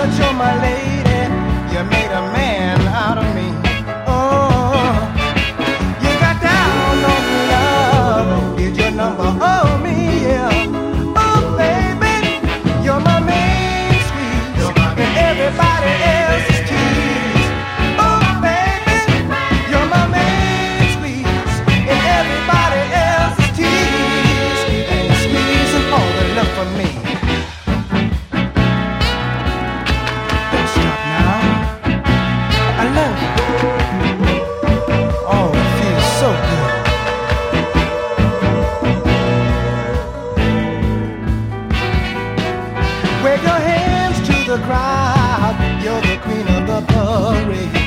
but you're my lady. You made a man out of me. Oh, you got down on love. Did your number on me? Yeah. Oh, baby, you're my main squeeze, and everybody else is tease. Oh, baby, you're my main squeeze, and everybody else is tease. And squeezing all the love for me. Don't stop now. I love you. Oh, it feels so good. Wave your hands to the crowd. You're the queen of the parade.